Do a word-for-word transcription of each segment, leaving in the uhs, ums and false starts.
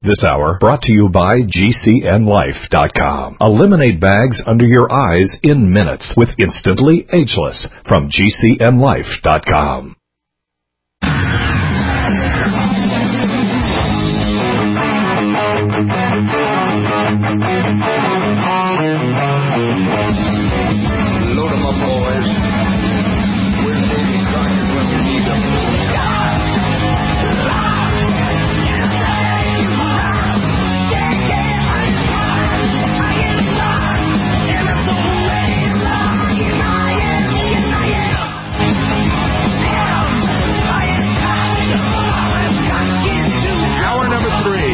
This hour brought to you by G C N Life dot com. Eliminate bags under your eyes in minutes with Instantly Ageless from G C N Life dot com. Load 'em up, boys. Where's Davy Crockett when you need him? Hour number three.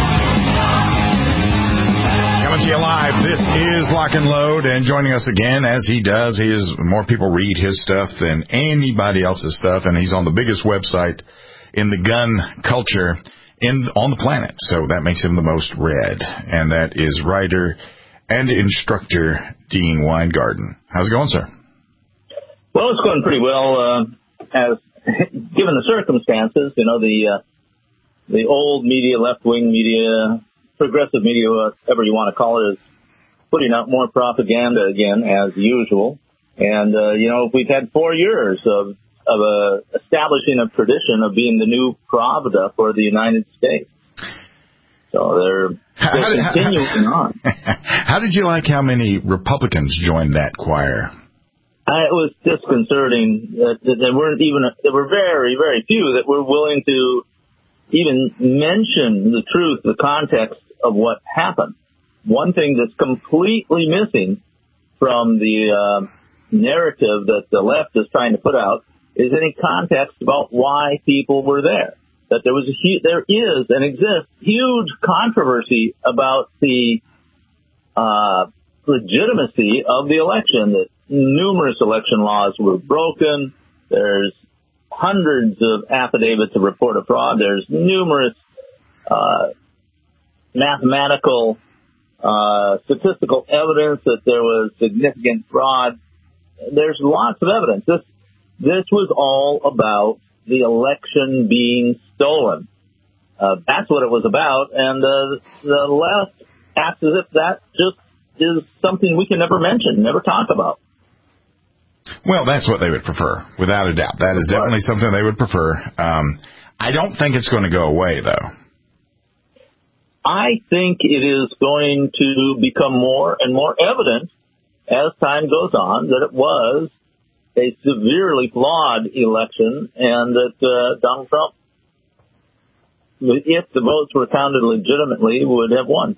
Coming to you live. This is Lock and Load, and joining us again, as he does, he is more people read his stuff than anybody else's stuff, and he's on the biggest website in the gun culture in on the planet. So that makes him the most read, and that is writer and instructor Dean Weingarten. How's it going, sir? Well, it's going pretty well, uh, as given the circumstances. You know, the uh, the old media, left-wing media, progressive media, whatever you want to call it, is putting out more propaganda again, as usual. And, uh, you know, we've had four years of, of uh, establishing a tradition of being the new Pravda for the United States. So they're, they're how, continuing how, on. How did you like how many Republicans joined that choir? I, it was disconcerting that, that there weren't even, there were very, very few that were willing to even mention the truth, the context of what happened. One thing that's completely missing from the uh, narrative that the left is trying to put out is any context about why people were there. That there was a hu- there is and exists huge controversy about the uh, legitimacy of the election. That numerous election laws were broken. There's hundreds of affidavits of report of fraud. There's numerous uh, mathematical, uh, statistical evidence that there was significant fraud. There's lots of evidence. This this was all about the election being stolen. Uh, that's what it was about, and uh, the left acts as if that just is something we can never mention, never talk about. Well, that's what they would prefer, without a doubt. That is definitely something they would prefer. Um, I don't think it's going to go away, though. I think it is going to become more and more evident as time goes on that it was a severely flawed election and that uh, Donald Trump, if the votes were counted legitimately, would have won.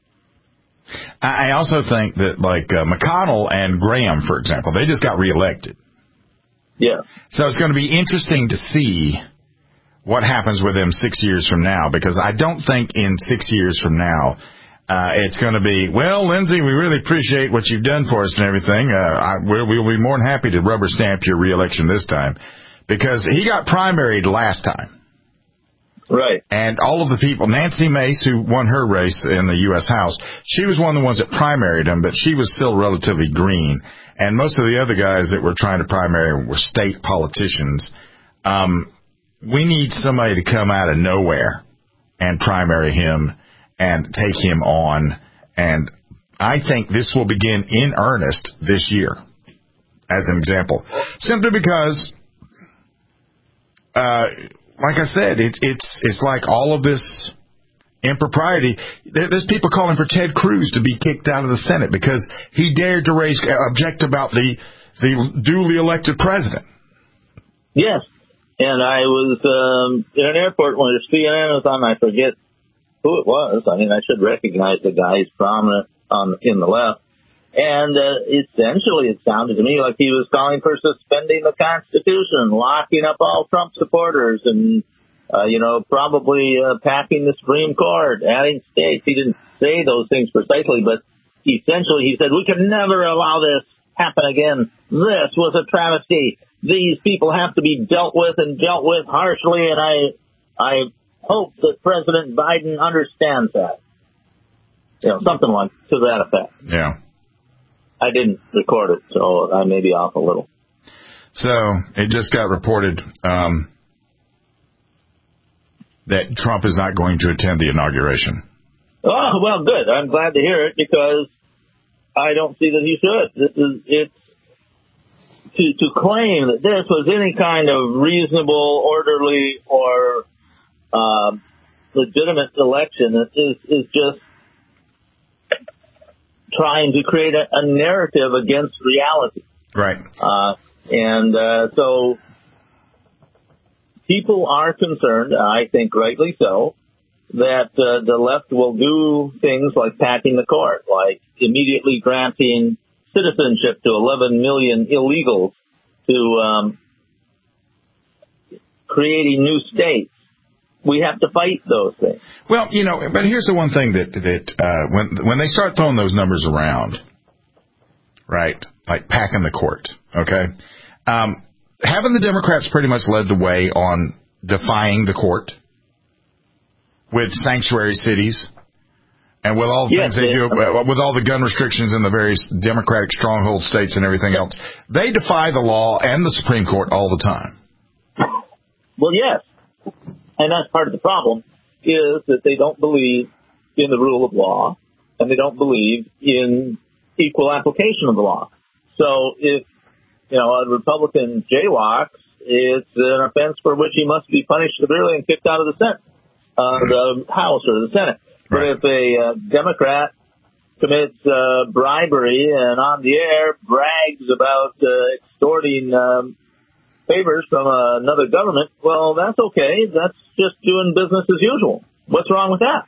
I also think that, like, uh, McConnell and Graham, for example, they just got reelected. Yeah. So it's going to be interesting to see what happens with them six years from now, because I don't think in six years from now uh, it's going to be, well, Lindsey, we really appreciate what you've done for us and everything. Uh, I, we'll, we'll be more than happy to rubber stamp your reelection this time, because he got primaried last time. Right. And all of the people, Nancy Mace, who won her race in the U S House, she was one of the ones that primaried him, but she was still relatively green. And most of the other guys that were trying to primary were state politicians. Um, we need somebody to come out of nowhere and primary him and take him on. And I think this will begin in earnest this year, as an example. Simply because, uh, like I said, it, it's it's like all of this impropriety. There, there's people calling for Ted Cruz to be kicked out of the Senate because he dared to raise object about the the duly elected president. Yes, and I was um, in an airport when C N N was on. I forget who it was. I mean, I should recognize the guy. He's prominent on in the left. And uh, essentially, it sounded to me like he was calling for suspending the Constitution, locking up all Trump supporters, and, uh, you know, probably uh, packing the Supreme Court, adding states. He didn't say those things precisely, but essentially he said, we can never allow this happen again. This was a travesty. These people have to be dealt with and dealt with harshly, and I, I hope that President Biden understands that. You know, something like to that effect. Yeah. I didn't record it, so I may be off a little. So it just got reported. Um, that Trump is not going to attend the inauguration. Oh, well, good. I'm glad to hear it because I don't see that he should. This is it's to to claim that this was any kind of reasonable, orderly, or uh, legitimate election is is just trying to create a, a narrative against reality. Right. Uh, and uh, so people are concerned, I think rightly so, that uh, the left will do things like packing the court, like immediately granting citizenship to eleven million illegals, to um, creating new states. We have to fight those things. Well, you know, but here's the one thing that that uh, when when they start throwing those numbers around, right, like packing the court, okay, um, haven't the Democrats pretty much led the way on defying the court with sanctuary cities and with all the yes, things they do, with all the gun restrictions in the various Democratic stronghold states and everything else? They defy the law and the Supreme Court all the time. Well, yes. And that's part of the problem, is that they don't believe in the rule of law, and they don't believe in equal application of the law. So if, you know, a Republican jaywalks, it's an offense for which he must be punished severely and kicked out of the Senate, uh, the House or the Senate. But Right. if a uh, Democrat commits uh, bribery and on the air brags about uh, extorting um, favors from uh, another government, well, that's okay. That's just doing business as usual. What's wrong with that?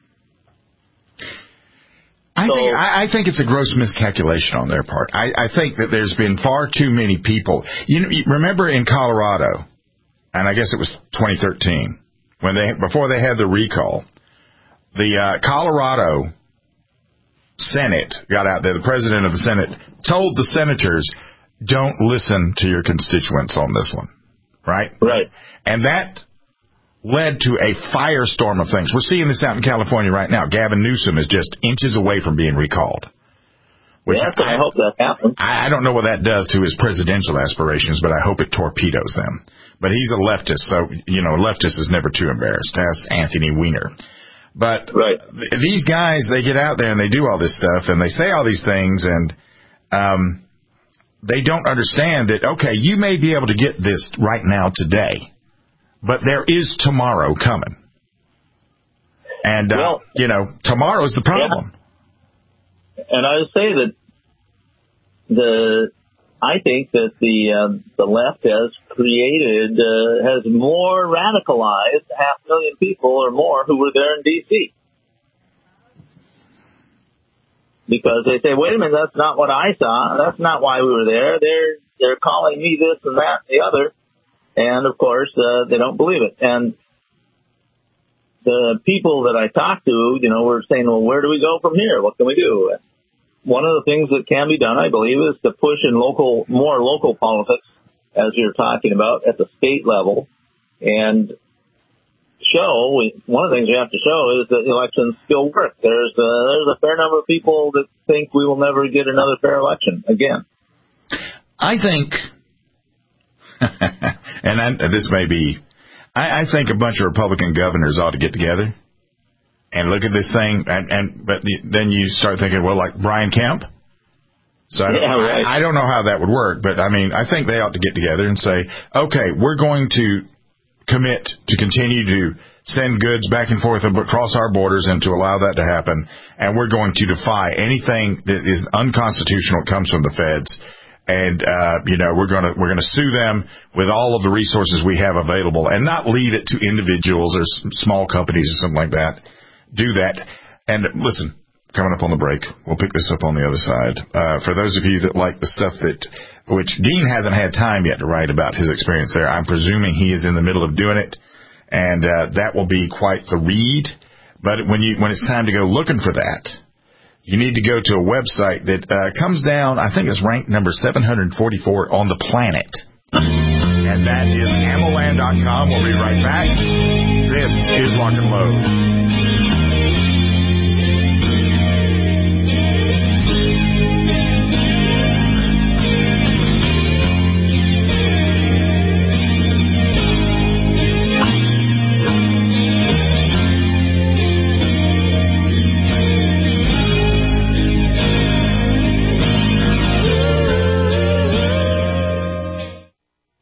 I So, think I, I think it's a gross miscalculation on their part. I, I think that there's been far too many people. You know, you remember in Colorado, and I guess it was twenty thirteen when they before they had the recall, the uh, Colorado Senate got out there. The president of the Senate told the senators, don't listen to your constituents on this one, right? right. And that led to a firestorm of things. We're seeing this out in California right now. Gavin Newsom is just inches away from being recalled. Which Yes, I, I hope that happens. I, I don't know what that does to his presidential aspirations, but I hope it torpedoes them. But he's a leftist, so, you know, a leftist is never too embarrassed. Ask Anthony Weiner. But right. th- these guys, they get out there and they do all this stuff, and they say all these things, and um they don't understand that, okay, you may be able to get this right now today, but there is tomorrow coming. And, uh, well, you know, tomorrow's the problem. Yeah. And I would say that the, I think that the, uh, the left has created, uh, has more radicalized half a million people or more who were there in D C Because they say, wait a minute, that's not what I saw. That's not why we were there. They're they're calling me this and that and the other. And, of course, uh, they don't believe it. And the people that I talked to, you know, were saying, well, where do we go from here? What can we do? One of the things that can be done, I believe, is to push in local, more local politics, as you're talking about, at the state level, and show, one of the things we have to show is that elections still work. There's a, there's a fair number of people that think we will never get another fair election again. I think, and I, this may be, I, I think a bunch of Republican governors ought to get together and look at this thing, and, and but the, then you start thinking, well, like Brian Kemp. So I, yeah, right. I, I don't know how that would work, but I mean, I think they ought to get together and say, okay, we're going to commit to continue to send goods back and forth across our borders and to allow that to happen, and we're going to defy anything that is unconstitutional that comes from the feds, and uh you know we're going to we're going to sue them with all of the resources we have available, and not leave it to individuals or small companies or something like that. Do that. And listen, coming up on the break, we'll pick this up on the other side. Uh for those of you that like the stuff that which Dean hasn't had time yet to write about his experience there. I'm presuming he is in the middle of doing it, and uh, that will be quite the read. But when you when it's time to go looking for that, you need to go to a website that uh, comes down, I think it's ranked number seven hundred forty-four on the planet, and that is Amoland dot com. We'll be right back. This is Lock and Load.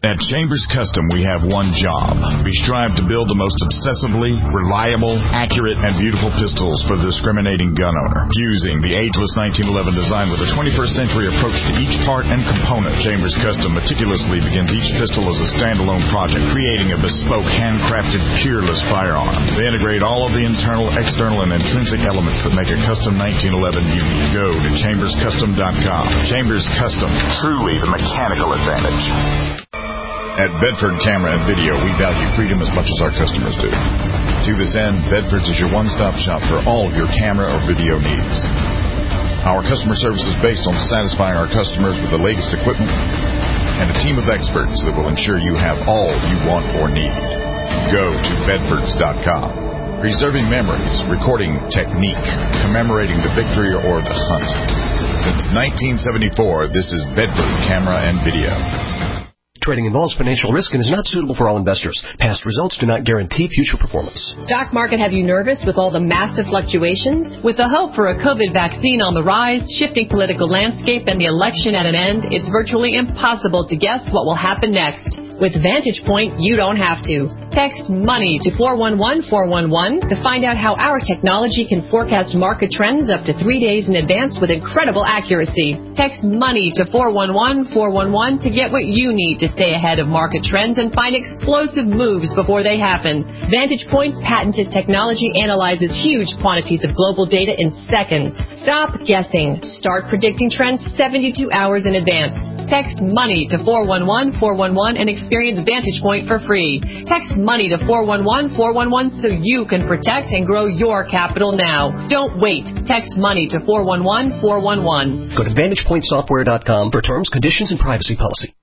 At Chambers Custom, we have one job. We strive to build the most obsessively reliable, accurate, and beautiful pistols for the discriminating gun owner. Fusing the ageless nineteen eleven design with a twenty-first century approach to each part and component, Chambers Custom meticulously begins each pistol as a standalone project, creating a bespoke, handcrafted, peerless firearm. They integrate all of the internal, external, and intrinsic elements that make a custom nineteen eleven unique. Go to chambers custom dot com. Chambers Custom, truly the mechanical advantage. At Bedford Camera and Video, we value freedom as much as our customers do. To this end, Bedford's is your one-stop shop for all your camera or video needs. Our customer service is based on satisfying our customers with the latest equipment and a team of experts that will ensure you have all you want or need. Go to bedfords dot com. Preserving memories, recording technique, commemorating the victory or the hunt. Since nineteen seventy-four, this is Bedford Camera and Video. Trading involves financial risk and is not suitable for all investors. Past results do not guarantee future performance. Stock market have you nervous with all the massive fluctuations? With the hope for a COVID vaccine on the rise, shifting political landscape, and the election at an end, it's virtually impossible to guess what will happen next. With Vantage Point, you don't have to. Text MONEY to four one one four one one to find out how our technology can forecast market trends up to three days in advance with incredible accuracy. Text MONEY to four one one four one one to get what you need to stay ahead of market trends and find explosive moves before they happen. Vantage Point's patented technology analyzes huge quantities of global data in seconds. Stop guessing. Start predicting trends seventy-two hours in advance. Text MONEY to four one one four one one and experience Vantage Point for free. Text MONEY to four one one four one one so you can protect and grow your capital now. Don't wait. Text MONEY to four one one four one one. Go to vantage point software dot com for terms, conditions, and privacy policy.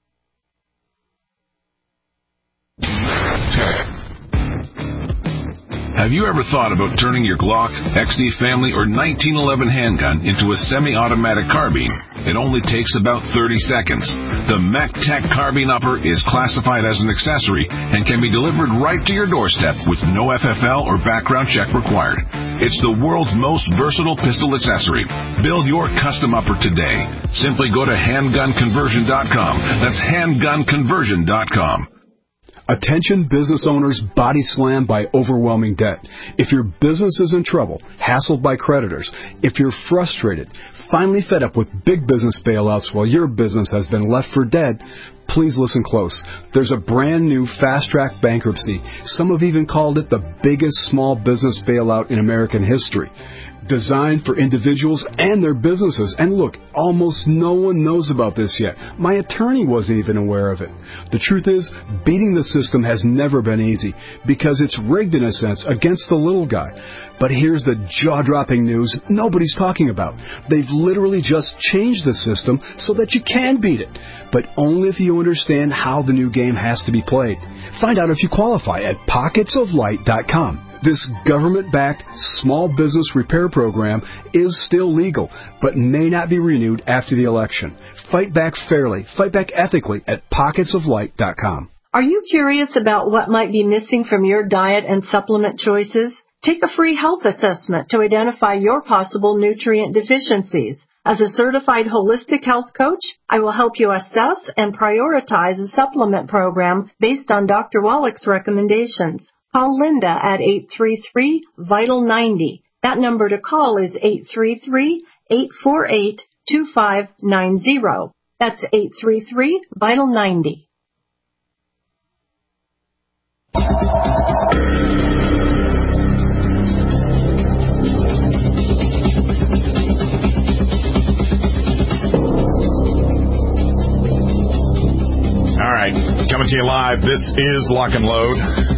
Have you ever thought about turning your Glock, X D Family, or nineteen eleven handgun into a semi-automatic carbine? It only takes about thirty seconds. The MacTech Carbine Upper is classified as an accessory and can be delivered right to your doorstep with no F F L or background check required. It's the world's most versatile pistol accessory. Build your custom upper today. Simply go to handgun conversion dot com. That's handgun conversion dot com. Attention business owners body slammed by overwhelming debt. If your business is in trouble, hassled by creditors, if you're frustrated, finally fed up with big business bailouts while your business has been left for dead, please listen close. There's a brand new fast-track bankruptcy. Some have even called it the biggest small business bailout in American history. Designed for individuals and their businesses. And look, almost no one knows about this yet. My attorney wasn't even aware of it. The truth is, beating the system has never been easy because it's rigged in a sense against the little guy. But here's the jaw-dropping news nobody's talking about. They've literally just changed the system so that you can beat it, but only if you understand how the new game has to be played. Find out if you qualify at pockets of light dot com. This government-backed small business repair program is still legal, but may not be renewed after the election. Fight back fairly, fight back ethically at pockets of light dot com. Are you curious about what might be missing from your diet and supplement choices? Take a free health assessment to identify your possible nutrient deficiencies. As a certified holistic health coach, I will help you assess and prioritize a supplement program based on Doctor Wallach's recommendations. Call Linda at eight three three, vital ninety. That number to call is eight three three, eight four eight, two five nine zero. That's eight three three, vital ninety. All right, coming to you live, this is Lock and Load.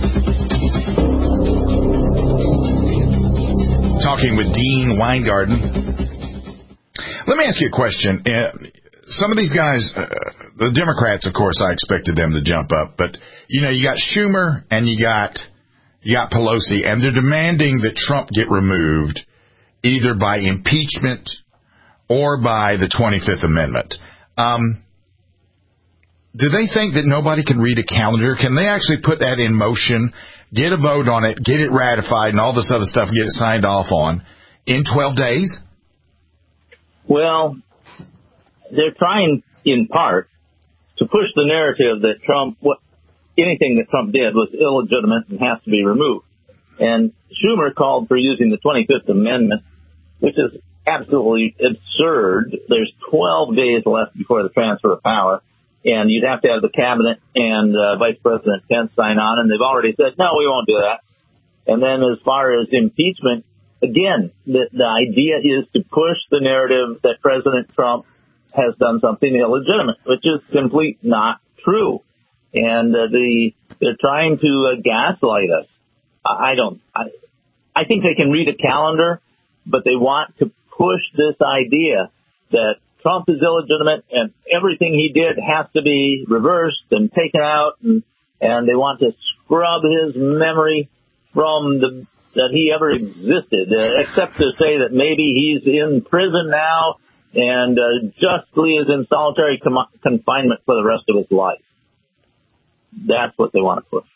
Talking with Dean Weingarten. Let me ask you a question. Some of these guys, uh, the Democrats, of course, I expected them to jump up, but you know, you got Schumer and you got you got Pelosi, and they're demanding that Trump get removed either by impeachment or by the twenty-fifth Amendment. Um, do they think that nobody can read a calendar? Can they actually put that in motion, get a vote on it, get it ratified, and all this other stuff, and get it signed off on in twelve days? Well, they're trying, in part, to push the narrative that Trump, what anything that Trump did was illegitimate and has to be removed. And Schumer called for using the twenty-fifth Amendment, which is absolutely absurd. There's twelve days left before the transfer of power, and you'd have to have the cabinet and uh, Vice President Pence sign on, and they've already said, no, we won't do that. And then as far as impeachment, again, the, the idea is to push the narrative that President Trump has done something illegitimate, which is simply not true. And uh, the they're trying to uh, gaslight us. I don't. I, I think they can read a calendar, but they want to push this idea that Trump is illegitimate and everything he did has to be reversed and taken out, and and they want to scrub his memory from the that he ever existed, uh, except to say that maybe he's in prison now and uh, justly is in solitary com- confinement for the rest of his life. That's what they want to push.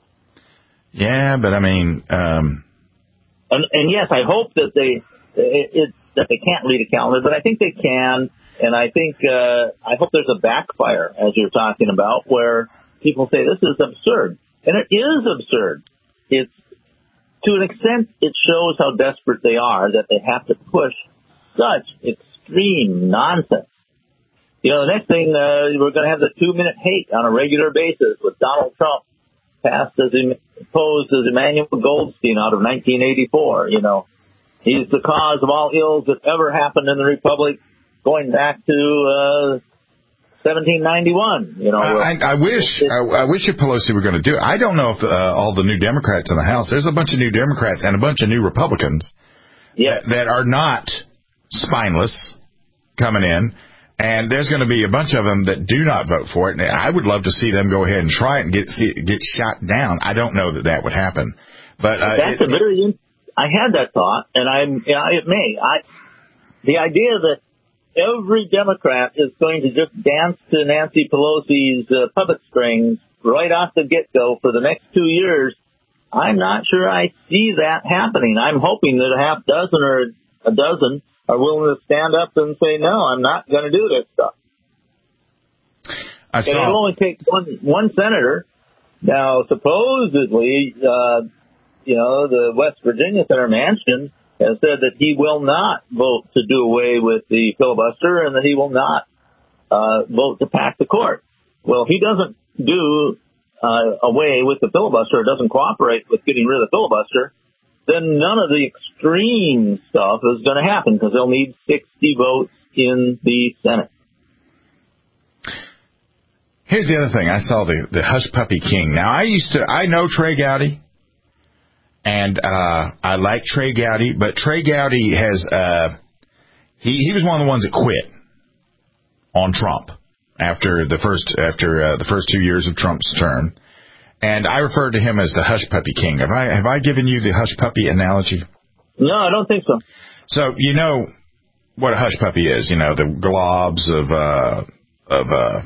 Yeah, but I mean, um... and, and yes, I hope that they it, it, that they can't read a calendar, but I think they can, and I think uh, I hope there's a backfire, as you're talking about, where people say this is absurd, and it is absurd. It's to an extent, it shows how desperate they are that they have to push such extreme nonsense. You know, the next thing uh, we're going to have the two-minute hate on a regular basis with Donald Trump passed as posed as Emmanuel Goldstein out of nineteen eighty-four. You know, he's the cause of all ills that ever happened in the Republic, going back to uh, seventeen ninety-one. You know, I, I wish I, I wish if Pelosi were going to do it. I don't know if uh, all the new Democrats in the House. There's a bunch of new Democrats and a bunch of new Republicans yeah. that, that are not spineless coming in. And there's going to be a bunch of them that do not vote for it. And I would love to see them go ahead and try it and get see, get shot down. I don't know that that would happen. But uh, that's it, a very. I had that thought, and I'm. You know, it may. I. The idea that every Democrat is going to just dance to Nancy Pelosi's uh, puppet strings right off the get-go for the next two years. I'm not sure I see that happening. I'm hoping that a half dozen or a dozen are willing to stand up and say, no, I'm not going to do this stuff. I saw. And it'll only take one, one senator. Now, supposedly, uh, you know, the West Virginia Senator Manchin has said that he will not vote to do away with the filibuster and that he will not uh, vote to pack the court. Well, if he doesn't do uh, away with the filibuster or doesn't cooperate with getting rid of the filibuster, then none of the extreme stuff is going to happen because they'll need sixty votes in the Senate. Here's the other thing. I saw the, the Hush Puppy King. Now, I used to, I know Trey Gowdy, and uh, I like Trey Gowdy, but Trey Gowdy has, uh, he, he was one of the ones that quit on Trump after the first, after uh, the first two years of Trump's term. And I referred to him as the Hush Puppy King. Have I have I given you the Hush Puppy analogy? No, I don't think so. So you know what a Hush Puppy is. You know, the globs of uh, of uh,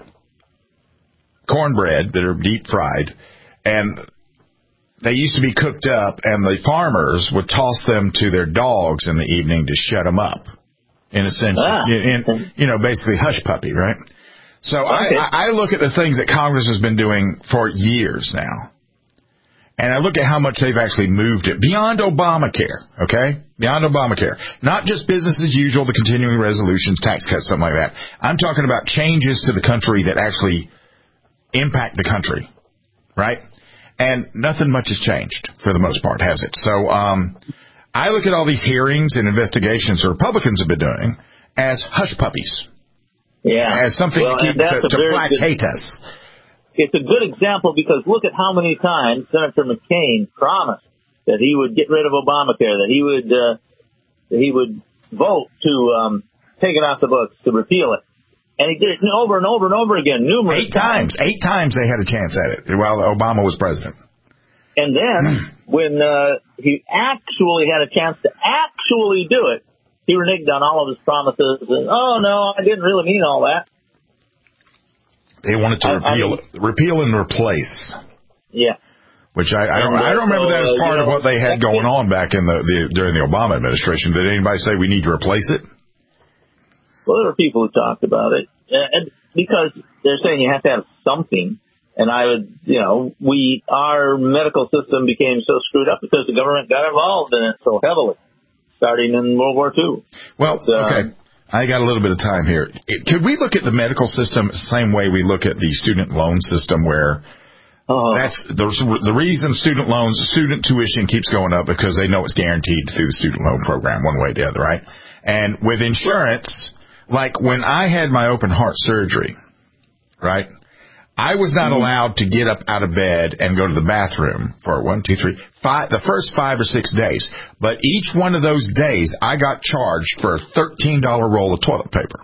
cornbread that are deep fried, and they used to be cooked up, and the farmers would toss them to their dogs in the evening to shut them up. In a sense, ah. in, in, you know, basically Hush Puppy, right? So okay. I, I look at the things that Congress has been doing for years now, and I look at how much they've actually moved it beyond Obamacare, okay? Beyond Obamacare. Not just business as usual, the continuing resolutions, tax cuts, something like that. I'm talking about changes to the country that actually impact the country, right? And nothing much has changed for the most part, has it? So um, I look at all these hearings and investigations the Republicans have been doing as hush puppies. Yeah, as something well, to, keep, to, to placate us. It's a good example because look at how many times Senator McCain promised that he would get rid of Obamacare, that he would uh, that he would vote to um, take it off the books, to repeal it, and he did it over and over and over again, numerous eight times. times. Eight times they had a chance at it while Obama was president. And then when uh, he actually had a chance to actually do it, he reneged on all of his promises. And, oh, no, I didn't really mean all that. They wanted to I, repeal, I mean, repeal and replace. Yeah. Which I, I don't, I don't remember that as part uh, of what they had going it. on back in the, the during the Obama administration. Did anybody say we need to replace it? Well, there were people who talked about it. And because they're saying you have to have something. And I would, you know, we, our medical system became so screwed up because the government got involved in it so heavily, starting in World War Two. Well, but, uh, okay. I got a little bit of time here. Could we look at the medical system the same way we look at the student loan system, where uh, that's the, the reason student loans, student tuition keeps going up because they know it's guaranteed through the student loan program one way or the other, right? And with insurance, like when I had my open heart surgery, right? I was not allowed to get up out of bed and go to the bathroom for one, two, three, five, the first five or six days. But each one of those days, I got charged for a thirteen dollar roll of toilet paper.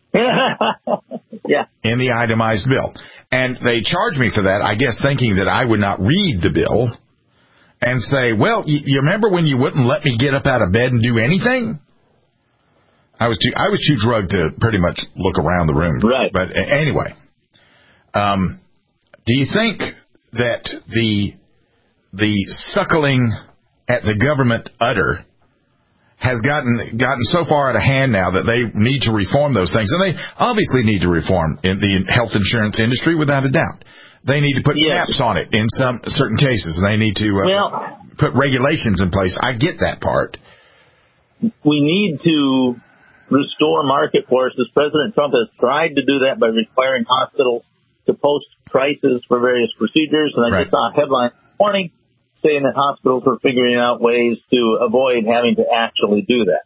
Yeah. In the itemized bill. And they charged me for that, I guess, thinking that I would not read the bill and say, well, you, you remember when you wouldn't let me get up out of bed and do anything? I was too, I was too drugged to pretty much look around the room. Right. But anyway. Um, do you think that the the suckling at the government udder has gotten gotten so far out of hand now that they need to reform those things? And they obviously need to reform in the health insurance industry without a doubt. They need to put yes. caps on it in some certain cases, and they need to uh, well, put regulations in place. I get that part. We need to restore market forces. President Trump has tried to do that by requiring hospitals to post prices for various procedures, and I right. just saw a headline this morning saying that hospitals are figuring out ways to avoid having to actually do that.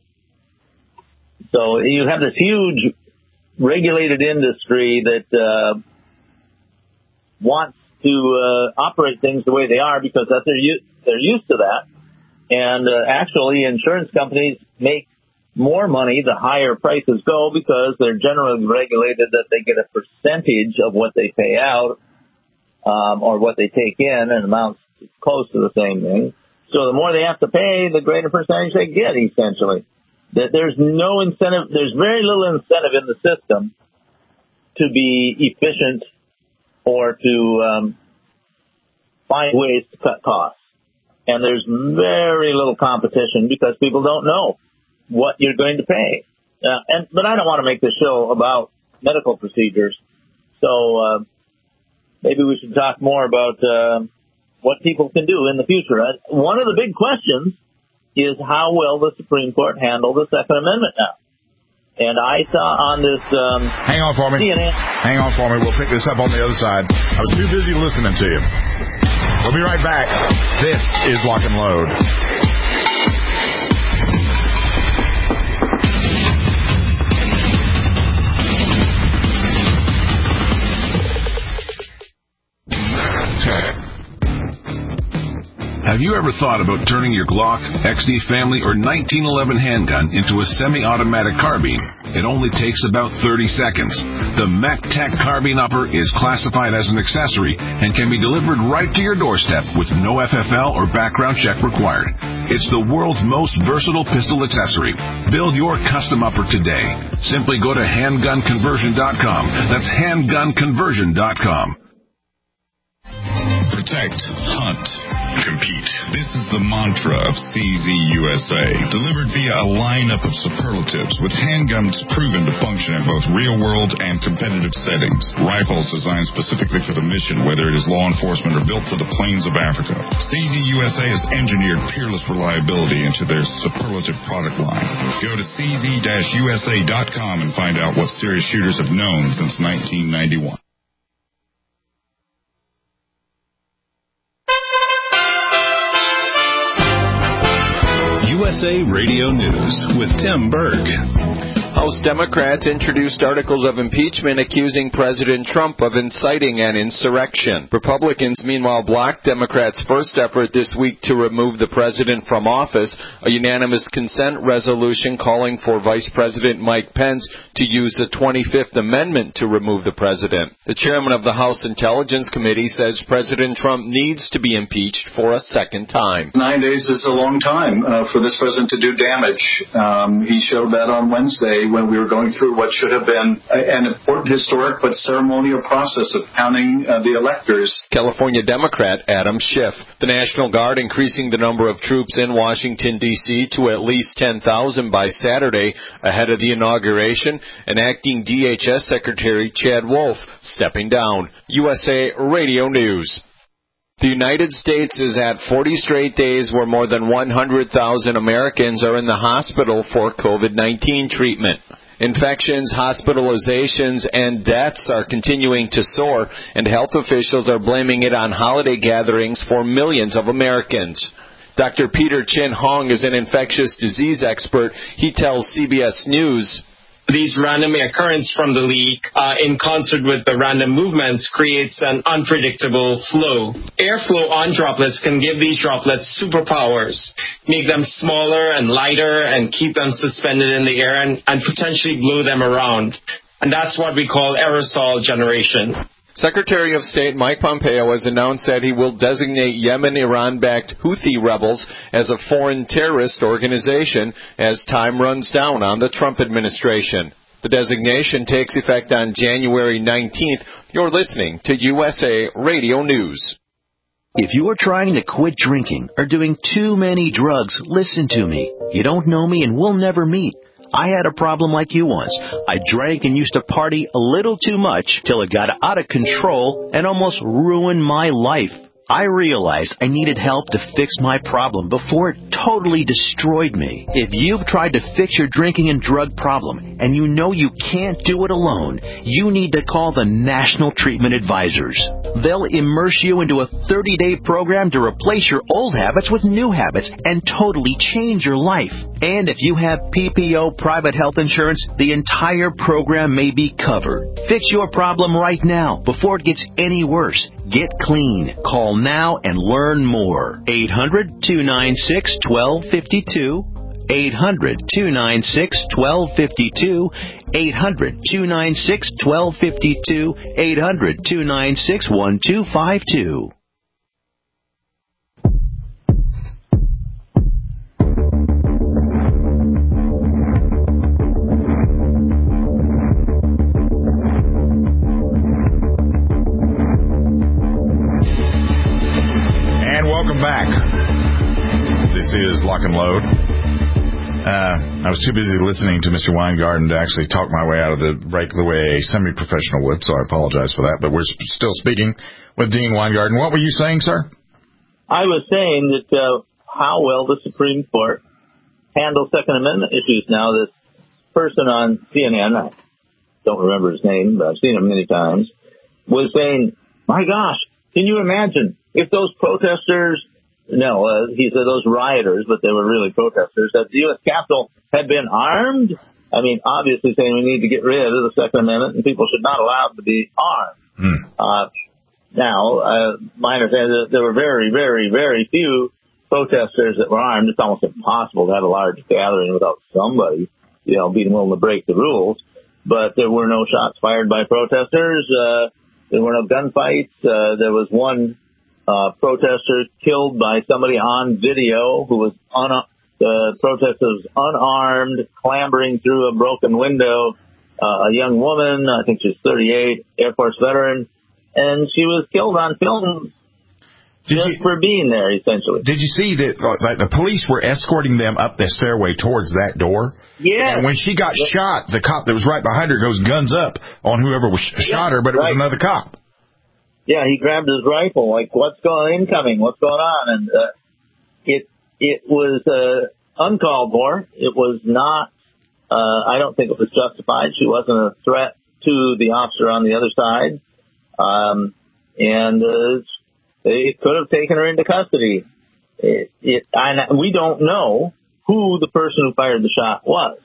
So you have this huge regulated industry that uh, wants to uh, operate things the way they are because that's they're, u- they're used to that. And uh, actually, insurance companies make more money the higher prices go because they're generally regulated that they get a percentage of what they pay out um, or what they take in, and amounts close to the same thing. So the more they have to pay, the greater percentage they get, essentially. That there's no incentive, there's very little incentive in the system to be efficient or to um, find ways to cut costs. And there's very little competition because people don't know what you're going to pay. Uh, and but I don't want to make this show about medical procedures. So uh, maybe we should talk more about uh, what people can do in the future. Uh, one of the big questions is how will the Supreme Court handle the Second Amendment now? And I saw on this... Um, Hang on for me. C N N. Hang on for me. We'll pick this up on the other side. I was too busy listening to you. We'll be right back. This is Lock and Load. Have you ever thought about turning your Glock, X D Family, or nineteen eleven handgun into a semi-automatic carbine? It only takes about thirty seconds. The MacTac Carbine Upper is classified as an accessory and can be delivered right to your doorstep with no F F L or background check required. It's the world's most versatile pistol accessory. Build your custom upper today. Simply go to handgun conversion dot com. That's handgun conversion dot com. Protect, hunt, compete. This is the mantra of C Z U S A, delivered via a lineup of superlatives with handguns proven to function in both real-world and competitive settings. Rifles designed specifically for the mission, whether it is law enforcement or built for the plains of Africa. C Z U S A has engineered peerless reliability into their superlative product line. Go to C Z U S A dot com and find out what serious shooters have known since nineteen ninety-one. U S A Radio News with Tim Berg. House Democrats introduced articles of impeachment accusing President Trump of inciting an insurrection. Republicans, meanwhile, blocked Democrats' first effort this week to remove the president from office, a unanimous consent resolution calling for Vice President Mike Pence to use the twenty-fifth Amendment to remove the president. The chairman of the House Intelligence Committee says President Trump needs to be impeached for a second time. Nine days is a long time uh, for this president to do damage. Um, he showed that on Wednesday Monday when we were going through what should have been an important historic but ceremonial process of counting uh, the electors. California Democrat Adam Schiff. The National Guard increasing the number of troops in Washington, D C to at least ten thousand by Saturday ahead of the inauguration, and acting D H S Secretary Chad Wolf stepping down. U S A Radio News. The United States is at forty straight days where more than one hundred thousand Americans are in the hospital for COVID nineteen treatment. Infections, hospitalizations, and deaths are continuing to soar, and health officials are blaming it on holiday gatherings for millions of Americans. Doctor Peter Chin Hong is an infectious disease expert. He tells C B S News, these random occurrence from the leak, uh, in concert with the random movements, creates an unpredictable flow. Airflow on droplets can give these droplets superpowers, make them smaller and lighter, and keep them suspended in the air and, and potentially blow them around. And that's what we call aerosol generation. Secretary of State Mike Pompeo has announced that he will designate Yemen-Iran-backed Houthi rebels as a foreign terrorist organization as time runs down on the Trump administration. The designation takes effect on January nineteenth. You're listening to U S A Radio News. If you are trying to quit drinking or doing too many drugs, listen to me. You don't know me and we'll never meet. I had a problem like you once. I drank and used to party a little too much till it got out of control and almost ruined my life. I realized I needed help to fix my problem before it totally destroyed me. If you've tried to fix your drinking and drug problem and you know you can't do it alone, you need to call the National Treatment Advisors. They'll immerse you into a thirty-day program to replace your old habits with new habits and totally change your life. And if you have P P O private health insurance, the entire program may be covered. Fix your problem right now before it gets any worse. Get clean. Call now and learn more. eight hundred, two nine six, one two five two. eight hundred, two nine six, one two five two. eight hundred, two nine six, one two five two. eight hundred, two nine six, one two five two. Welcome back. This is Lock and Load. Uh, I was too busy listening to Mister Weingarten to actually talk my way out of the break the way a semi-professional would, so I apologize for that. But we're still speaking with Dean Weingarten. What were you saying, sir? I was saying that uh, how well the Supreme Court handles Second Amendment issues. Now, this person on C N N, I don't remember his name, but I've seen him many times, was saying, my gosh, can you imagine if those protesters, no, uh, he said those rioters, but they were really protesters, that the U S Capitol had been armed? I mean, obviously saying we need to get rid of the Second Amendment and people should not allow to be armed. Hmm. Uh, now, uh, my understanding is that there were very, very, very few protesters that were armed. It's almost impossible to have a large gathering without somebody, you know, being willing to break the rules. But there were no shots fired by protesters. Uh, there were no gunfights. Uh, there was one Uh, protester killed by somebody on video who was un- the protester was unarmed, clambering through a broken window. Uh, a young woman, I think she's thirty-eight, Air Force veteran, and she was killed on film did just you, for being there, essentially. Did you see that like, the police were escorting them up the stairway towards that door? Yeah. And when she got yeah. shot, the cop that was right behind her goes guns up on whoever was sh- shot her, but it right. was another cop. Yeah, he grabbed his rifle, like, what's going incoming? What's going on? And uh, it it was uh, uncalled for. It was not, uh, I don't think it was justified. She wasn't a threat to the officer on the other side. Um, and uh, they could have taken her into custody. It, it, I, we don't know who the person who fired the shot was.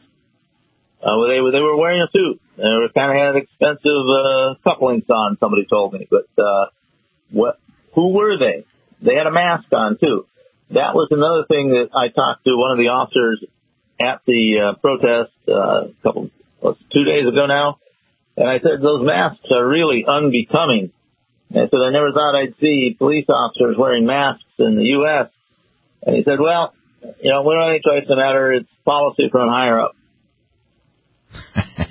Uh, they, they were wearing a suit. They were kind of had expensive uh, couplings on, somebody told me. But uh, what? Who were they? They had a mask on, too. That was another thing that I talked to one of the officers at the uh, protest uh, a couple, well, two days ago now. And I said, those masks are really unbecoming. And I said, I never thought I'd see police officers wearing masks in the U S And he said, well, you know, we don't have any choice in the matter. It's policy from higher up.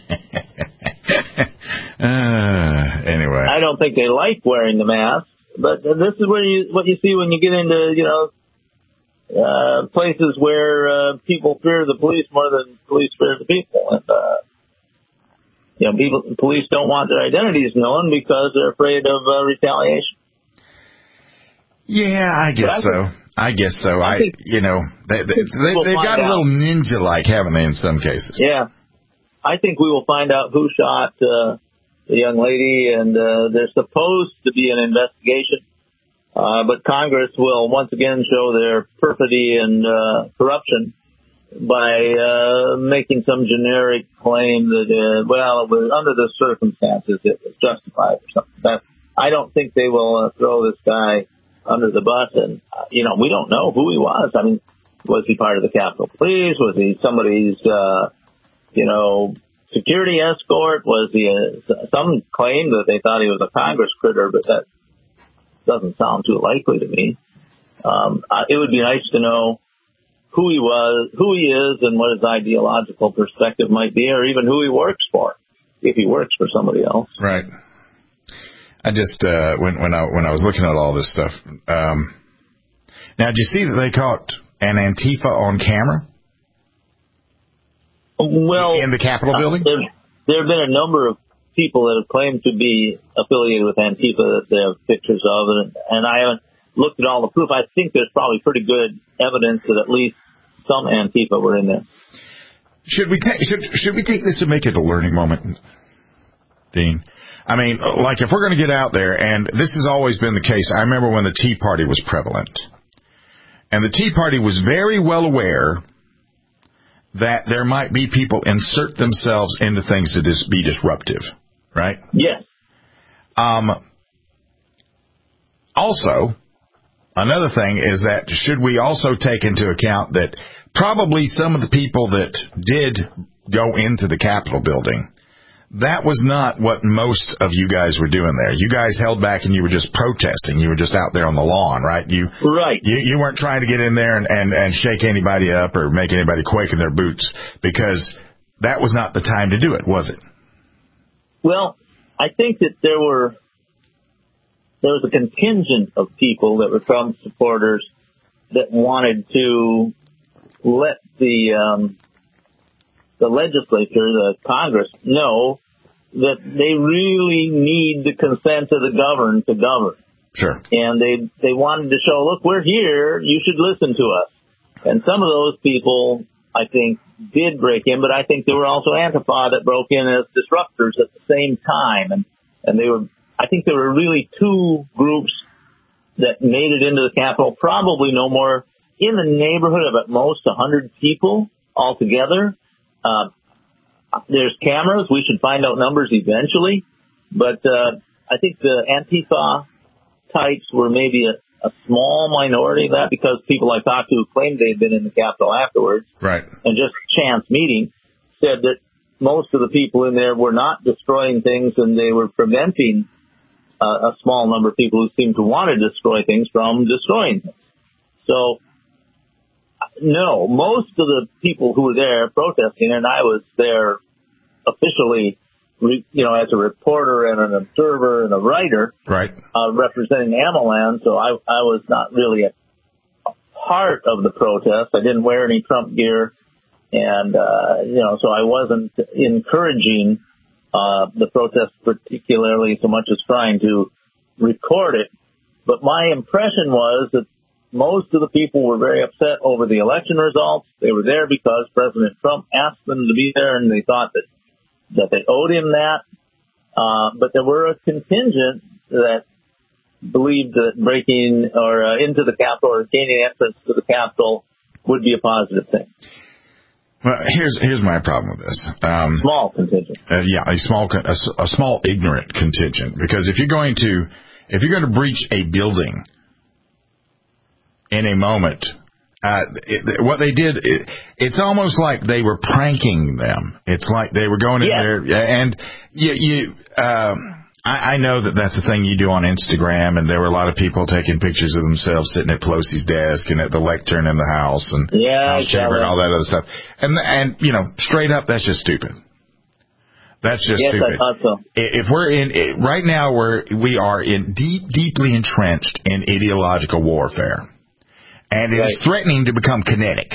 uh, anyway. I don't think they like wearing the mask, but this is where you what you see when you get into, you know, uh, places where uh, people fear the police more than police fear the people. And, uh, you know, people, police don't want their identities known because they're afraid of uh, retaliation. Yeah, I guess so. I guess so. I, I you know, they, they, they, we'll they've got a little ninja-like, haven't they, in some cases? Yeah. I think we will find out who shot uh, the young lady, and uh, there's supposed to be an investigation. Uh, but Congress will once again show their perfidy and uh, corruption by uh, making some generic claim that, uh, well, it was under the circumstances it was justified or something. That, I don't think they will uh, throw this guy under the bus. And, uh, you know, we don't know who he was. I mean, was he part of the Capitol Police? Was he somebody's, uh, you know, security escort? Was he a, some claim that they thought he was a Congress critter, but that doesn't sound too likely to me. Um, uh, it would be nice to know who he was, who he is, and what his ideological perspective might be, or even who he works for, if he works for somebody else. Right. I just uh, when when I when I was looking at all this stuff. Um, now, did you see that they caught an Antifa on camera? Well, in the Capitol building, uh, there, there have been a number of people that have claimed to be affiliated with Antifa that they have pictures of, and, and I haven't looked at all the proof. I think there's probably pretty good evidence that at least some Antifa were in there. Should we take should should we take this and make it a learning moment, Dean? I mean, like if we're going to get out there, and this has always been the case. I remember when the Tea Party was prevalent, and the Tea Party was very well aware that there might be people insert themselves into things that is be disruptive, right? Yes. Um. Also, another thing is that should we also take into account that probably some of the people that did go into the Capitol building, that was not what most of you guys were doing there. You guys held back and you were just protesting. You were just out there on the lawn, right? You right. You, you weren't trying to get in there and, and, and shake anybody up or make anybody quake in their boots, because that was not the time to do it, was it? Well, I think that there were there was a contingent of people that were Trump supporters that wanted to let the um, the legislature, the Congress, know that they really need the consent of the governed to govern. Sure. And they they wanted to show, look, we're here, you should listen to us. And some of those people, I think, did break in, but I think there were also Antifa that broke in as disruptors at the same time. And, and they were, I think there were really two groups that made it into the Capitol, probably no more, in the neighborhood of at most one hundred people altogether. Uh, there's cameras. We should find out numbers eventually. But uh, I think the Antifa types were maybe a, a small minority of that, because people I talked to claimed they had been in the Capitol afterwards. Right. And just chance meeting said that most of the people in there were not destroying things, and they were preventing uh, a small number of people who seemed to want to destroy things from destroying things. So, no, most of the people who were there protesting, and I was there officially, you know, as a reporter and an observer and a writer, right, uh, representing Amalan, so I, I was not really a, a part of the protest. I didn't wear any Trump gear, and, uh, you know, so I wasn't encouraging uh, the protest particularly so much as trying to record it. But my impression was that most of the people were very upset over the election results. They were there because President Trump asked them to be there, and they thought that, that they owed him that. Uh, but there were a contingent that believed that breaking or uh, into the Capitol or gaining entrance to the Capitol would be a positive thing. Well, here's here's my problem with this. Um, small contingent. Uh, yeah, a small a, a small ignorant contingent. Because if you're going to if you're going to breach a building in a moment, uh, it, what they did, it, it's almost like they were pranking them. It's like they were going in yeah. there, and you, you um, I, I know that that's the thing you do on Instagram, and there were a lot of people taking pictures of themselves sitting at Pelosi's desk and at the lectern in the House and yeah, House chamber and all that other stuff. And, and, you know, straight up, that's just stupid. That's just yes, stupid. I thought so. If we're in right now, we're we are in deep, deeply entrenched in ideological warfare, and it right. is threatening to become kinetic.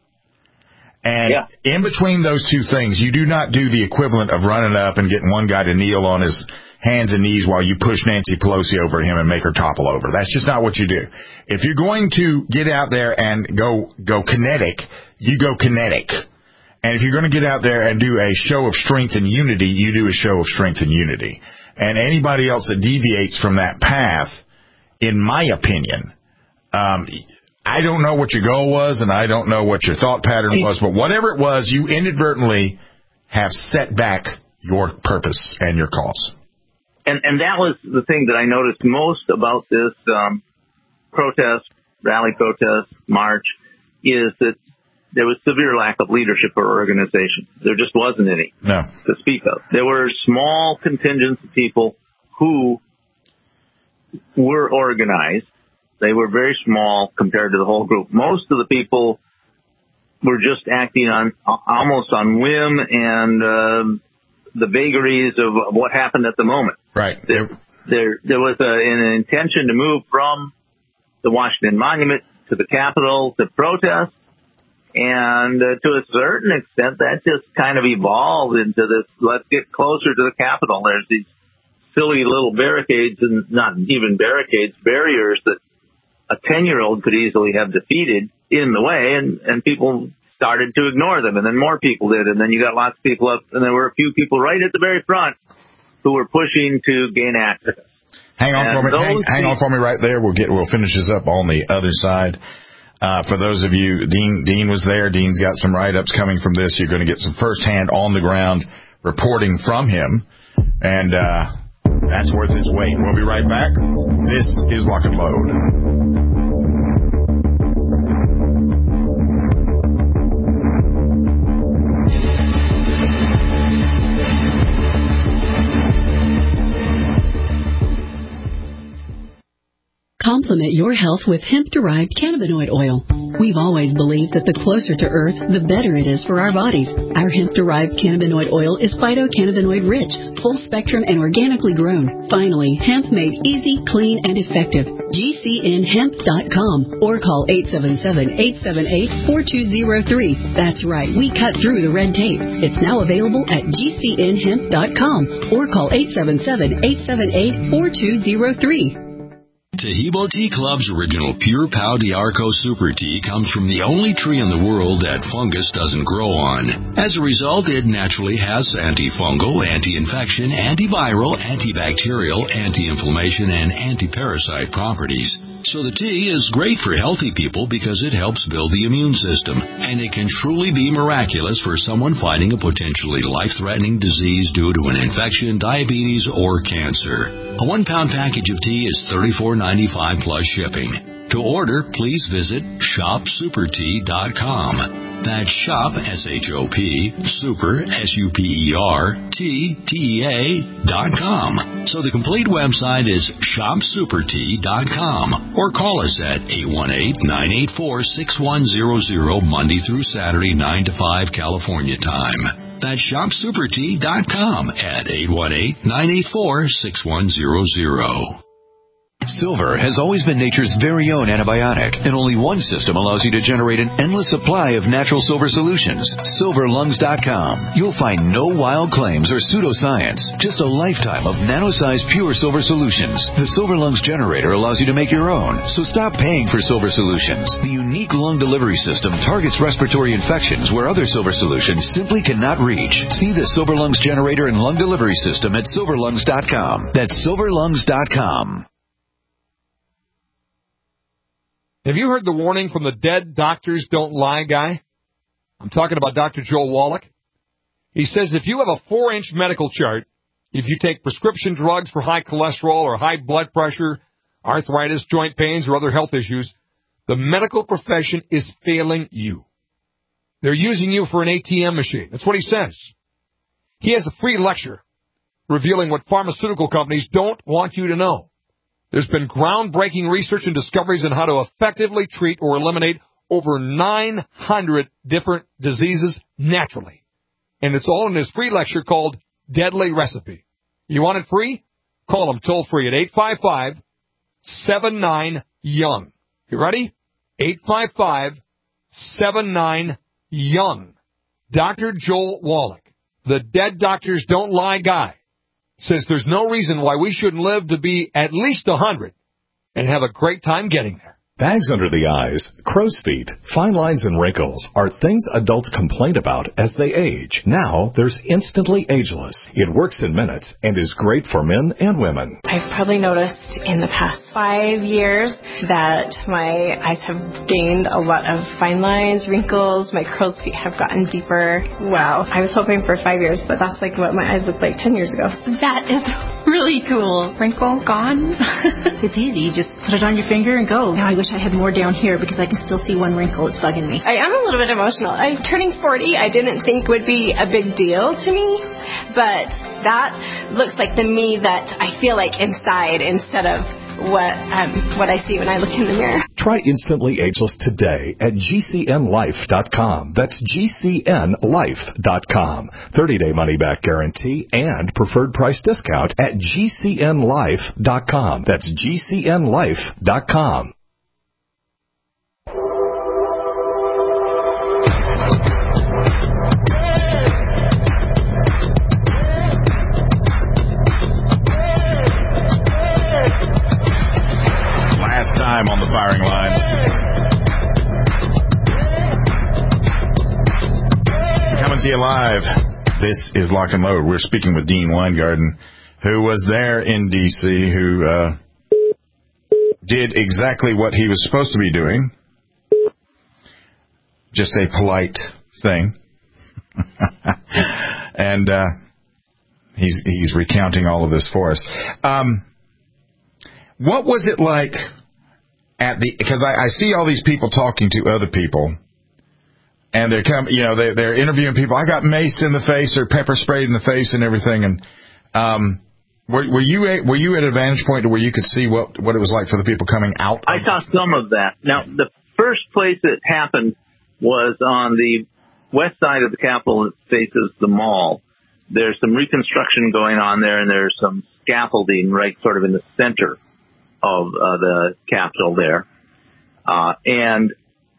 And yeah. in between those two things, you do not do the equivalent of running up and getting one guy to kneel on his hands and knees while you push Nancy Pelosi over him and make her topple over. That's just not what you do. If you're going to get out there and go go kinetic, you go kinetic. And if you're going to get out there and do a show of strength and unity, you do a show of strength and unity. And anybody else that deviates from that path, in my opinion, um, I don't know what your goal was, and I don't know what your thought pattern was, but whatever it was, you inadvertently have set back your purpose and your cause. And and that was the thing that I noticed most about this um, protest, rally protest, march, is that there was severe lack of leadership or organization. There just wasn't any no. to speak of. There were small contingents of people who were organized. They were very small compared to the whole group. Most of the people were just acting on almost on whim and uh, the vagaries of what happened at the moment. Right. There, there, there was a, an intention to move from the Washington Monument to the Capitol to protest. And uh, to a certain extent, that just kind of evolved into this, let's get closer to the Capitol. There's these silly little barricades, and not even barricades, barriers that a ten-year-old could easily have defeated in the way, and, and people started to ignore them, and then more people did, and then you got lots of people up, and there were a few people right at the very front who were pushing to gain access. Hang on and for me, hang, hang on for me right there. We'll get, we'll finish this up on the other side. Uh, for those of you, Dean, Dean was there. Dean's got some write-ups coming from this. You're going to get some firsthand on-the-ground reporting from him, and uh, that's worth its weight. We'll be right back. This is Lock and Load. Complement your health with hemp-derived cannabinoid oil. We've always believed that the closer to Earth, the better it is for our bodies. Our hemp-derived cannabinoid oil is phytocannabinoid-rich, full-spectrum, and organically grown. Finally, hemp made easy, clean, and effective. G C N hemp dot com or call eight seven seven, eight seven eight, four two zero three. That's right, we cut through the red tape. It's now available at G C N hemp dot com or call eight seven seven, eight seven eight, four two zero three. Tahibo Tea Club's original Pure Pau D'Arco Super Tea comes from the only tree in the world that fungus doesn't grow on. As a result, it naturally has antifungal, anti-infection, antiviral, antibacterial, anti-inflammation, and anti-parasite properties. So the tea is great for healthy people because it helps build the immune system, and it can truly be miraculous for someone fighting a potentially life-threatening disease due to an infection, diabetes, or cancer. A one-pound package of tea is thirty-four ninety-five plus shipping. To order, please visit shop super tea dot com. That's shop, S H O P, super, S U P E R, T, T E A, dot com. So the complete website is shop super tea dot com. Or call us at eight one eight, nine eight four, six one zero zero, Monday through Saturday, nine to five, California time. That's shop super tea dot com at eight one eight, nine eight four, six one zero zero. Silver has always been nature's very own antibiotic, and only one system allows you to generate an endless supply of natural silver solutions. silver lungs dot com. You'll find no wild claims or pseudoscience, just a lifetime of nano-sized pure silver solutions. The Silver Lungs generator allows you to make your own, so stop paying for silver solutions. The unique lung delivery system targets respiratory infections where other silver solutions simply cannot reach. See the Silver Lungs generator and lung delivery system at silver lungs dot com. That's silver lungs dot com. Have you heard the warning from the dead doctors don't lie guy? I'm talking about Doctor Joel Wallach. He says if you have a four-inch medical chart, if you take prescription drugs for high cholesterol or high blood pressure, arthritis, joint pains, or other health issues, the medical profession is failing you. They're using you for an A T M machine. That's what he says. He has a free lecture revealing what pharmaceutical companies don't want you to know. There's been groundbreaking research and discoveries on how to effectively treat or eliminate over nine hundred different diseases naturally. And it's all in his free lecture called deadly recipe. You want it free? Call them toll free at eight five five, seven nine, young. You ready? eight five five, seven nine, young. Doctor Joel Wallach, the Dead Doctors Don't Lie guy, says there's no reason why we shouldn't live to be at least one hundred and have a great time getting there. Bags under the eyes, crow's feet, fine lines and wrinkles are things adults complain about as they age. Now, there's Instantly Ageless. It works in minutes and is great for men and women. I've probably noticed in the past five years that my eyes have gained a lot of fine lines, wrinkles, my crow's feet have gotten deeper. Wow. I was hoping for five years, but that's like what my eyes looked like ten years ago. That is really cool. Wrinkle gone. It's easy. You just put it on your finger and go. Now I wish I had more down here because I can still see one wrinkle. It's bugging me. I am a little bit emotional. I turning forty, I didn't think would be a big deal to me, but that looks like the me that I feel like inside instead of what um, what I see when I look in the mirror. Try Instantly Ageless today at G C N life dot com. That's G C N life dot com. thirty-day money-back guarantee and preferred price discount at G C N life dot com. That's G C N life dot com. Time on the firing line. Coming to you live. This is Lock and Load. We're speaking with Dean Weingarten, who was there in D C, who uh, did exactly what he was supposed to be doing. Just a polite thing. and uh, he's he's recounting all of this for us. Um, what was it like at the, because I, I see all these people talking to other people, and they're come, you know, they, they're interviewing people. I got maced in the face or pepper sprayed in the face and everything. And um, were, were you a, were you at a vantage point to where you could see what what it was like for the people coming out? I saw some of that. Now, the first place it happened was on the west side of the Capitol that faces the mall. There's some reconstruction going on there, and there's some scaffolding right sort of in the center of uh, the Capitol there. Uh, and,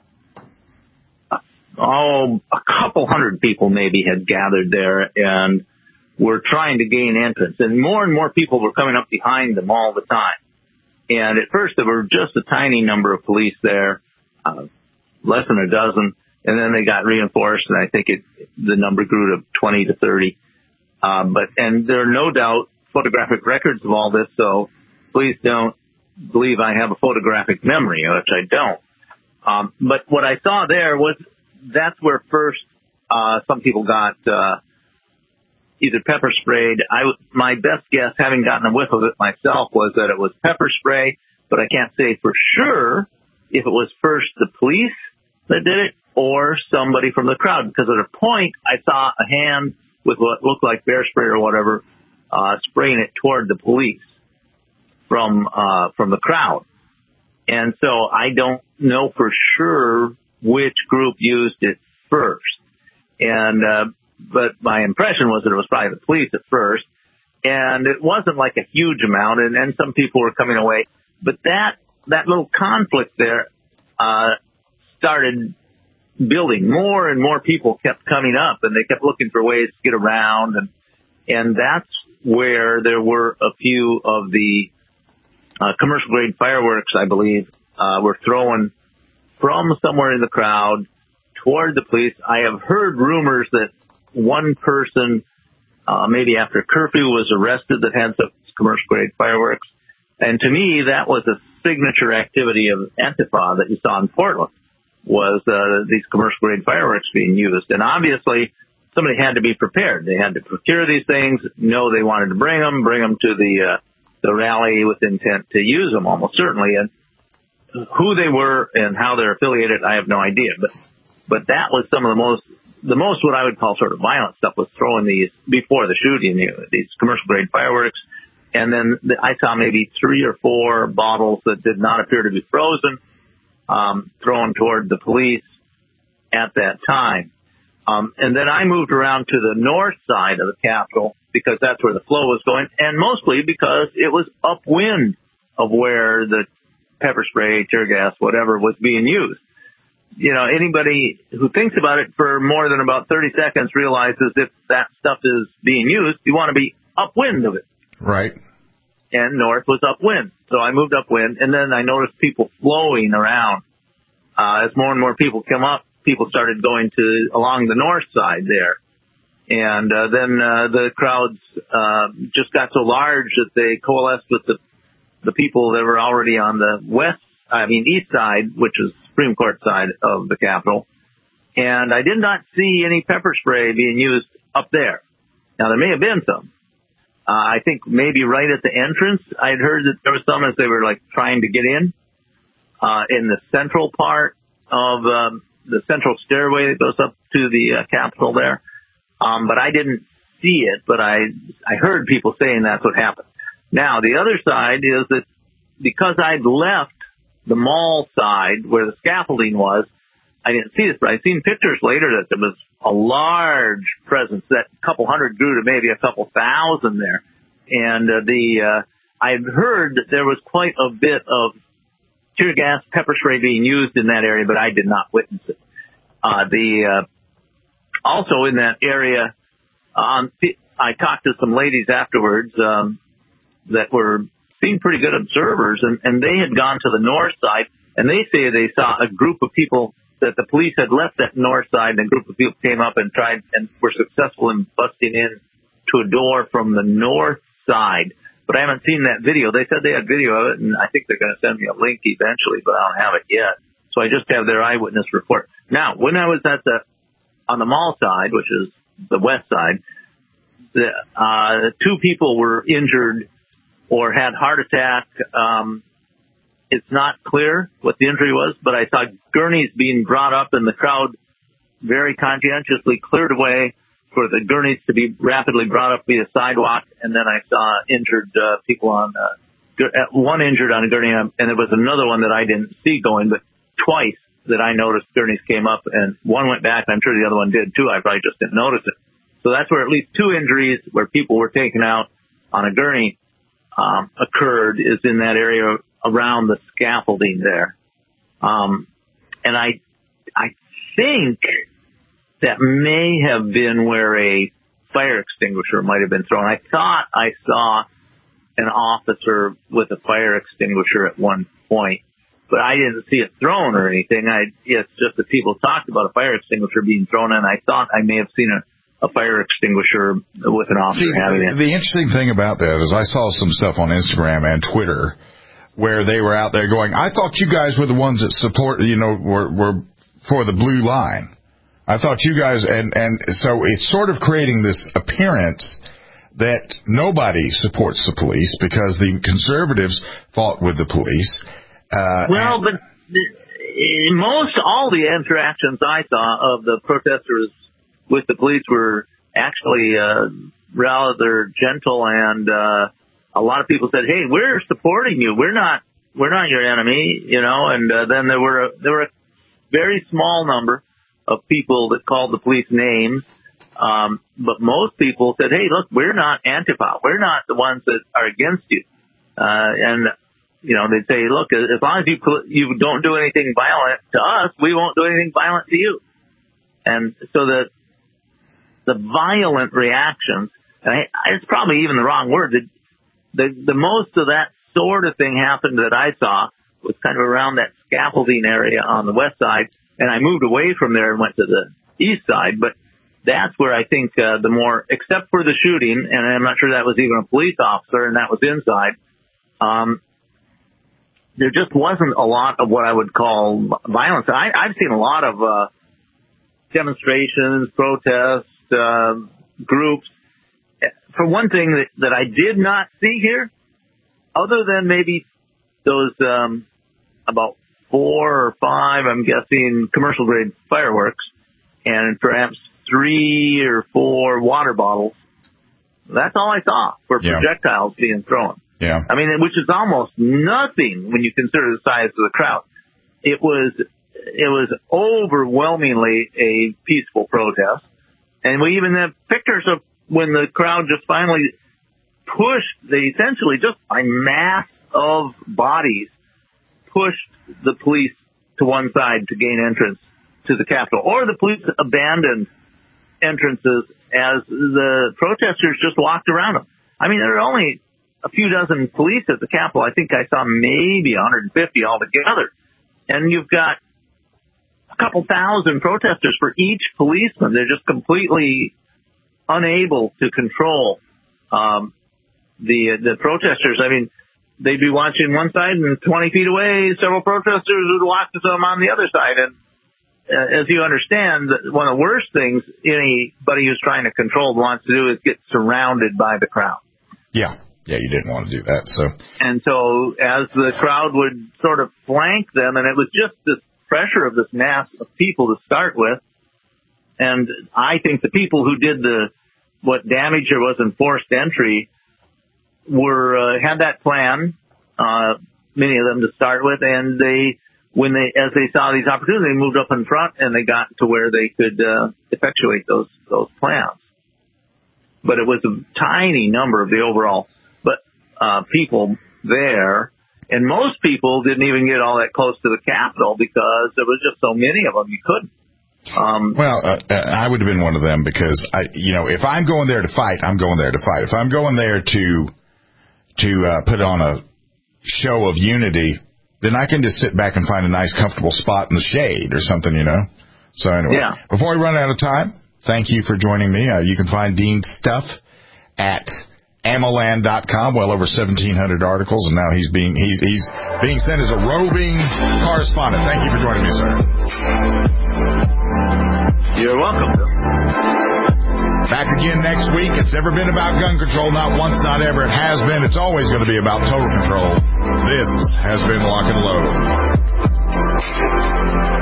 uh, oh, a couple hundred people maybe had gathered there and were trying to gain entrance. And more and more people were coming up behind them all the time. And at first there were just a tiny number of police there, uh, less than a dozen. And then they got reinforced, and I think it, the number grew to twenty to thirty. Uh, but, and there are no doubt photographic records of all this, so please don't believe I have a photographic memory, which I don't. Um, but what I saw there was that's where first uh, some people got uh, either pepper sprayed. I, my best guess, having gotten a whiff of it myself, was that it was pepper spray, but I can't say for sure if it was first the police that did it or somebody from the crowd, because at a point I saw a hand with what looked like bear spray or whatever uh, spraying it toward the police from uh from the crowd. And so I don't know for sure which group used it first. And uh but my impression was that it was probably the police at first. And it wasn't like a huge amount, and, and some people were coming away. But that that little conflict there uh started building. More and more people kept coming up, and they kept looking for ways to get around, and and that's where there were a few of the Uh, commercial grade fireworks, I believe, uh, were thrown from somewhere in the crowd toward the police. I have heard rumors that one person, uh, maybe after curfew, was arrested that had some commercial grade fireworks. And to me, that was a signature activity of Antifa that you saw in Portland, was uh, these commercial grade fireworks being used. And obviously, somebody had to be prepared. They had to procure these things, know they wanted to bring them, bring them to the uh, the rally with intent to use them, almost certainly. And who they were and how they're affiliated, I have no idea. But but that was some of the most, the most what I would call sort of violent stuff, was throwing these, before the shooting, you know, these commercial grade fireworks. And then the, I saw maybe three or four bottles that did not appear to be frozen, um, thrown toward the police at that time. Um, and then I moved around to the north side of the Capitol, because that's where the flow was going, and mostly because it was upwind of where the pepper spray, tear gas, whatever was being used. You know, anybody who thinks about it for more than about thirty seconds realizes if that stuff is being used, you want to be upwind of it. Right. And north was upwind. So I moved upwind, and then I noticed people flowing around. Uh, as more and more people come up, people started going to along the north side there. And uh, then uh, the crowds uh, just got so large that they coalesced with the the people that were already on the west, I mean east side, which is Supreme Court side of the Capitol. And I did not see any pepper spray being used up there. Now, there may have been some. Uh, I think maybe right at the entrance, I had heard that there was some as they were like trying to get in, uh, in the central part of um, the central stairway that goes up to the uh, Capitol there. Um, but I didn't see it, but I, I heard people saying that's what happened. Now, the other side is that because I'd left the mall side where the scaffolding was, I didn't see this, but I've seen pictures later that there was a large presence, that couple hundred grew to maybe a couple thousand there. And uh, the uh, I've heard that there was quite a bit of tear gas, pepper spray being used in that area, but I did not witness it. Uh, the uh, also in that area, um, I talked to some ladies afterwards um, that were seemed pretty good observers, and, and they had gone to the north side, and they say they saw a group of people that the police had left that north side, and a group of people came up and tried and were successful in busting in to a door from the north side. But I haven't seen that video. They said they had video of it, and I think they're going to send me a link eventually, but I don't have it yet. So I just have their eyewitness report. Now, when I was at the on the mall side, which is the west side, the uh, two people were injured or had heart attack. Um, it's not clear what the injury was, but I saw gurneys being brought up, and the crowd very conscientiously cleared away for the gurneys to be rapidly brought up via sidewalk. And then I saw injured uh, people on uh, one injured on a gurney, and there was another one that I didn't see going, but twice that I noticed gurneys came up, and one went back. I'm sure the other one did too. I probably just didn't notice it. So that's where at least two injuries where people were taken out on a gurney um, occurred, is in that area around the scaffolding there. Um, and I, I think that may have been where a fire extinguisher might have been thrown. I thought I saw an officer with a fire extinguisher at one point, but I didn't see it thrown or anything. I, it's just that people talked about a fire extinguisher being thrown, and I thought I may have seen a a fire extinguisher with an officer See, having it. The interesting thing about that is I saw some stuff on Instagram and Twitter where they were out there going, I thought you guys were the ones that support, you know, were, were for the blue line. I thought you guys, and, and so it's sort of creating this appearance that nobody supports the police because the conservatives fought with the police. Uh, well, but the, most all the interactions I saw of the protesters with the police were actually uh, rather gentle, and uh, a lot of people said, "Hey, we're supporting you. We're not, we're not your enemy," you know. And uh, then there were a, there were a very small number of people that called the police names, um, but most people said, "Hey, look, we're not Antifa. We're not the ones that are against you." Uh, and you know, they'd say, "Look, as long as you you don't do anything violent to us, we won't do anything violent to you." And so the the violent reactions, and I, it's probably even the wrong word, the, the, the most of that sort of thing happened that I saw was kind of around that scaffolding area on the west side, and I moved away from there and went to the east side, but that's where I think uh, the more, except for the shooting, and I'm not sure that was even a police officer, and that was inside, um, there just wasn't a lot of what I would call violence. I, I've seen a lot of uh, demonstrations, protests, Uh, groups. For one thing that, that I did not see here, other than maybe those um, about four or five, I'm guessing, commercial grade fireworks, and perhaps three or four water bottles. That's all I saw for yeah. projectiles being thrown. Yeah. I mean, which is almost nothing when you consider the size of the crowd. It was it was overwhelmingly a peaceful protest. And we even have pictures of when the crowd just finally pushed, they essentially just by mass of bodies pushed the police to one side to gain entrance to the Capitol, or the police abandoned entrances as the protesters just walked around them. I mean, there are only a few dozen police at the Capitol. I think I saw maybe one hundred fifty altogether. And you've got a couple thousand protesters for each policeman. They're just completely unable to control um, the the protesters. I mean, they'd be watching one side, and twenty feet away, several protesters would watch them on the other side. And uh, as you understand, one of the worst things anybody who's trying to control wants to do is get surrounded by the crowd. Yeah. Yeah, you didn't want to do that. So, And so as the crowd would sort of flank them, and it was just this pressure of this mass of people to start with. And I think the people who did the, what damage there was in forced entry were, uh, had that plan, uh, many of them to start with. And they, when they, as they saw these opportunities, they moved up in front and they got to where they could, uh, effectuate those, those plans. But it was a tiny number of the overall but uh people there, and most people didn't even get all that close to the Capitol because there was just so many of them you couldn't. Um, well, uh, I would have been one of them because I, you know, if I'm going there to fight, I'm going there to fight. If I'm going there to to uh, put on a show of unity, then I can just sit back and find a nice, comfortable spot in the shade or something, you know. So anyway, yeah. Before we run out of time, thank you for joining me. Uh, you can find Dean's stuff at Amoland dot com, well over seventeen hundred articles, and now he's being he's he's being sent as a roving correspondent. Thank you for joining me, sir. You're welcome. Back again next week. It's never been about gun control, not once, not ever. It has been. It's always going to be about total control. This has been Lock and Load.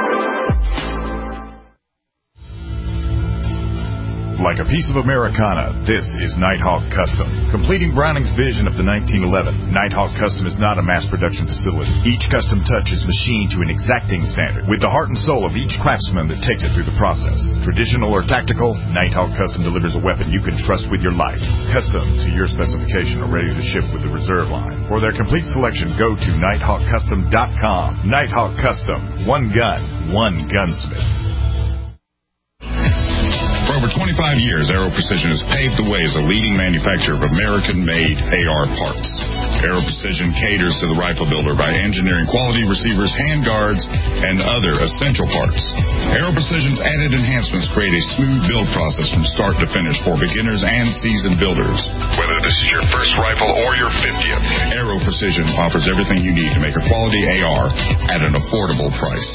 Like a piece of Americana, this is Nighthawk Custom. Completing Browning's vision of the nineteen eleven, Nighthawk Custom is not a mass production facility. Each custom touch is machined to an exacting standard, with the heart and soul of each craftsman that takes it through the process. Traditional or tactical, Nighthawk Custom delivers a weapon you can trust with your life. Custom to your specification or ready to ship with the reserve line. For their complete selection, go to Nighthawk Custom dot com. Nighthawk Custom. One gun, one gunsmith. For over twenty-five years, Aero Precision has paved the way as a leading manufacturer of American-made A R parts. Aero Precision caters to the rifle builder by engineering quality receivers, handguards, and other essential parts. Aero Precision's added enhancements create a smooth build process from start to finish for beginners and seasoned builders. Whether this is your first rifle or your fiftieth, Aero Precision offers everything you need to make a quality A R at an affordable price.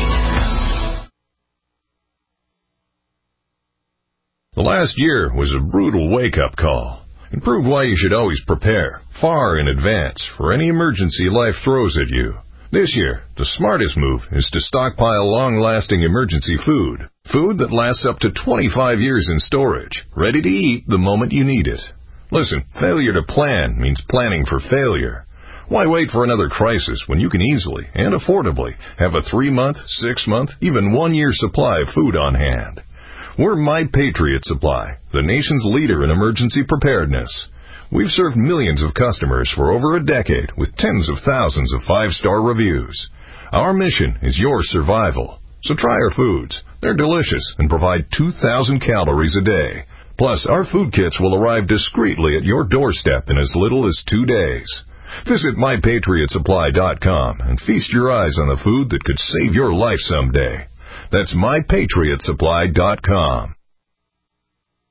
The last year was a brutal wake-up call. It proved why you should always prepare, far in advance, for any emergency life throws at you. This year, the smartest move is to stockpile long-lasting emergency food. Food that lasts up to twenty-five years in storage, ready to eat the moment you need it. Listen, failure to plan means planning for failure. Why wait for another crisis when you can easily and affordably have a three-month, six-month, even one-year supply of food on hand? We're My Patriot Supply, the nation's leader in emergency preparedness. We've served millions of customers for over a decade with tens of thousands of five-star reviews. Our mission is your survival. So try our foods. They're delicious and provide two thousand calories a day. Plus, our food kits will arrive discreetly at your doorstep in as little as two days. Visit My Patriot Supply dot com and feast your eyes on the food that could save your life someday. That's My Patriot Supply dot com.